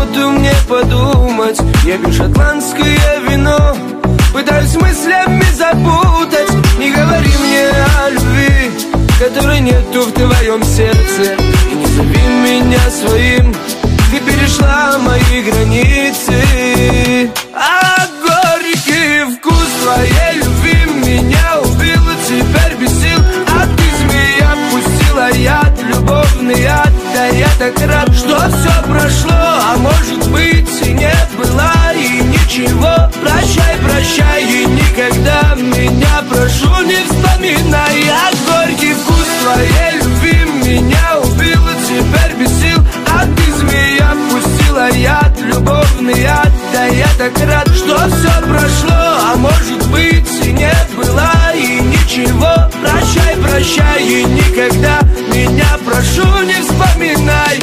минуту мне подумать. Я пью шотландское вино, пытаюсь мыслями запутать. Не говори мне о любви, которой нету в твоем сердце. И не зови меня своим, ты перешла мои границы. А горький вкус твоей любви меня убил, теперь без сил. А ты, змея, пустила яд, любовный яд. Да я так рад, что все прошло, а может быть и не было, и ничего. Прощай, прощай, и никогда меня, прошу, не вспоминай. А горький вкус твоей любви меня убил, теперь без сил. А ты, змея, пустила яд, любовный яд. Да я так рад, что все прошло, а может быть и не было, и ничего. Прощай, прощай, и никогда меня, прошу, не вспоминай.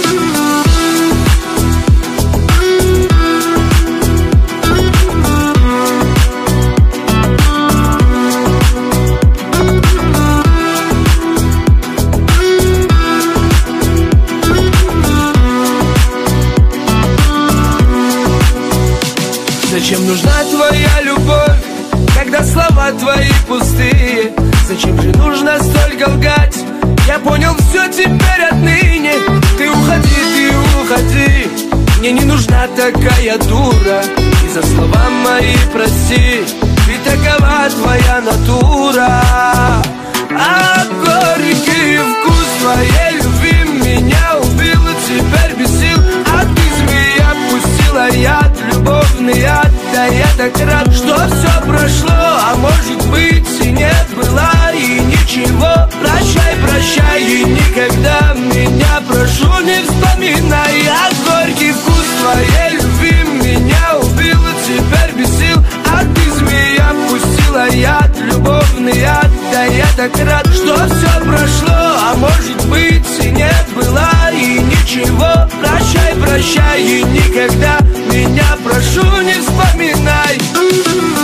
Зачем нужна твоя любовь, когда слова твои пустые? Зачем же нужно столько лгать? Я понял все теперь отныне. Ты уходи, мне не нужна такая дура. И за слова мои прости, ведь такова твоя натура. А горький вкус твоей любви меня убил, теперь без сил. А ты, змея, пустила яд, любовный яд. Да я так рад, что все прошло, а может быть и не было, и ничего. Прощай, прощай, и никогда меня, прошу, не вспоминай. А горький вкус твоей любви меня убил, теперь без сил. А ты, змея, пустила яд, любовный яд. Да я так рад, что все прошло, а может быть и не было, и ничего. Прощай, прощай, и никогда меня, прошу, не вспоминай.